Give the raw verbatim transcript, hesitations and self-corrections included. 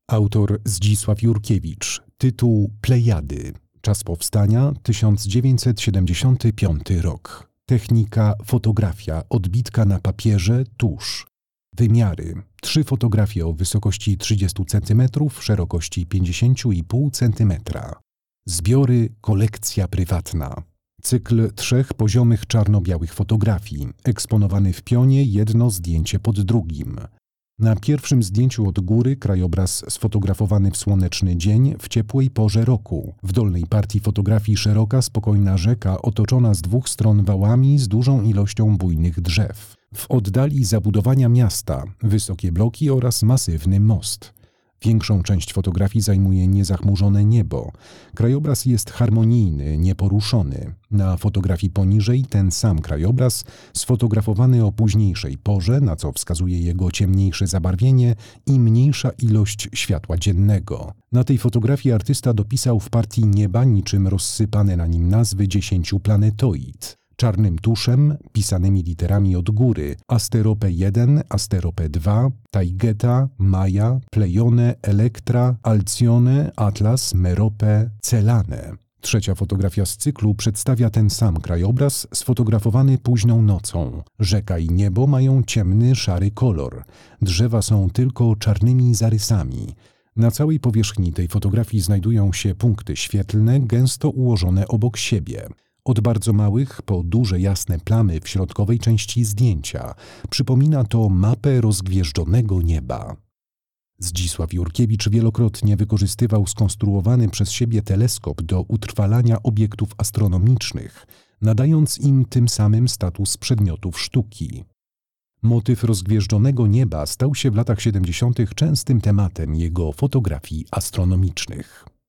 Autor Zdzisław Jurkiewicz. Tytuł Plejady. Czas powstania tysiąc dziewięćset siedemdziesiąty piąty rok. Technika fotografia, odbitka na papierze, tusz. Wymiary. Trzy fotografie o wysokości trzydzieści centymetrów, szerokości pięćdziesiąt i pół centymetra. Zbiory kolekcja prywatna. Cykl trzech poziomych czarno-białych fotografii, eksponowany w pionie jedno zdjęcie pod drugim. Na pierwszym zdjęciu od góry krajobraz sfotografowany w słoneczny dzień w ciepłej porze roku. W dolnej partii fotografii szeroka, spokojna rzeka otoczona z dwóch stron wałami z dużą ilością bujnych drzew. W oddali zabudowania miasta, wysokie bloki oraz masywny most. Większą część fotografii zajmuje niezachmurzone niebo. Krajobraz jest harmonijny, nieporuszony. Na fotografii poniżej ten sam krajobraz, sfotografowany o późniejszej porze, na co wskazuje jego ciemniejsze zabarwienie i mniejsza ilość światła dziennego. Na tej fotografii artysta dopisał w partii nieba niczym rozsypane na nim nazwy dziesięciu planetoid. Czarnym tuszem, pisanymi literami od góry: Asterope jeden, Asterope dwa, Taygeta, Maja, Pleione, Elektra, Alcyone, Atlas, Merope, Celane. Trzecia fotografia z cyklu przedstawia ten sam krajobraz, sfotografowany późną nocą. Rzeka i niebo mają ciemny, szary kolor. Drzewa są tylko czarnymi zarysami. Na całej powierzchni tej fotografii znajdują się punkty świetlne, gęsto ułożone obok siebie. Od bardzo małych po duże jasne plamy w środkowej części zdjęcia. Przypomina to mapę rozgwieżdżonego nieba. Zdzisław Jurkiewicz wielokrotnie wykorzystywał skonstruowany przez siebie teleskop do utrwalania obiektów astronomicznych, nadając im tym samym status przedmiotów sztuki. Motyw rozgwieżdżonego nieba stał się w latach siedemdziesiątych częstym tematem jego fotografii astronomicznych.